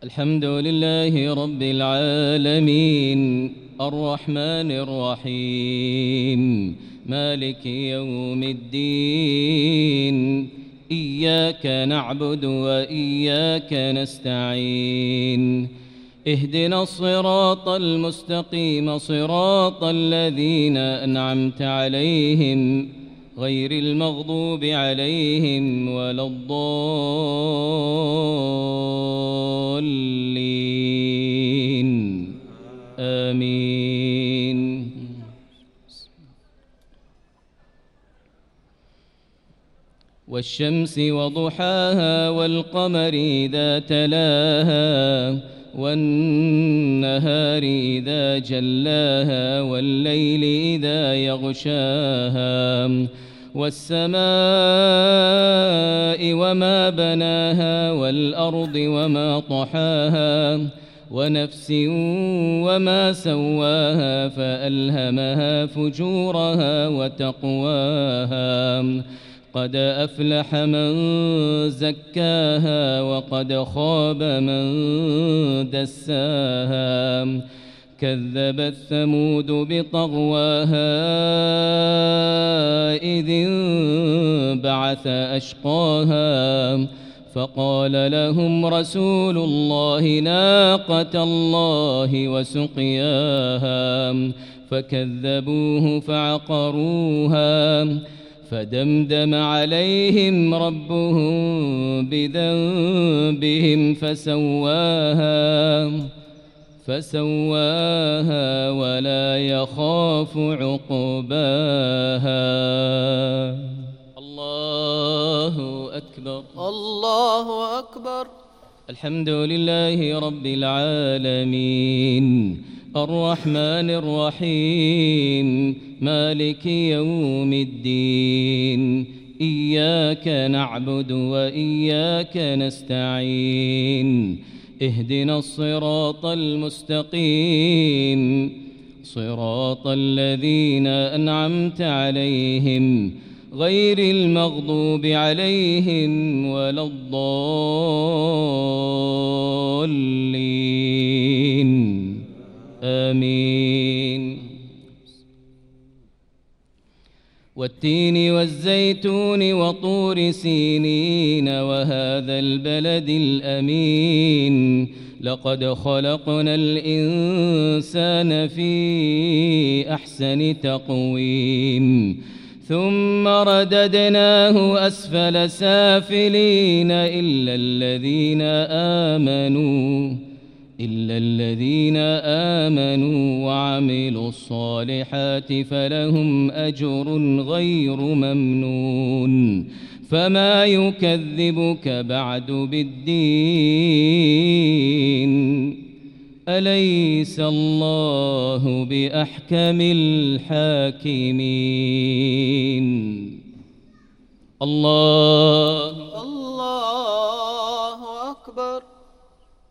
الحمد لله رب العالمين الرحمن الرحيم مالك يوم الدين إياك نعبد وإياك نستعين اهدنا الصراط المستقيم صراط الذين أنعمت عليهم غير المغضوب عليهم ولا الضالين آمين. والشمس وضحاها والقمر إذا تلاها والنهار إذا جلاها والليل إذا يغشاها والسماء وما بناها والأرض وما طحاها ونفس وما سواها فألهمها فجورها وتقواها قد أفلح من زكاها وقد خاب من دساها كذبت ثمود بطغواها إذ انبعث أشقاها فقال لهم رسول الله ناقة الله وسقياها فكذبوه فعقروها فدمدم عليهم ربهم بذنبهم فسواها ولا يخاف عقباها. الله أكبر الله أكبر. الحمد لله رب العالمين الرحمن الرحيم مالك يوم الدين إياك نعبد وإياك نستعين اهدنا الصراط المستقيم صراط الذين أنعمت عليهم غير المغضوب عليهم ولا الضالين آمين. والتين والزيتون وطور سينين وهذا البلد الأمين لقد خلقنا الإنسان في أحسن تقويم ثم رددناه أسفل سافلين إلا الذين آمنوا وعملوا الصالحات فلهم أجر غير ممنون فما يكذبك بعد بالدين أليس الله بأحكم الحاكمين. الله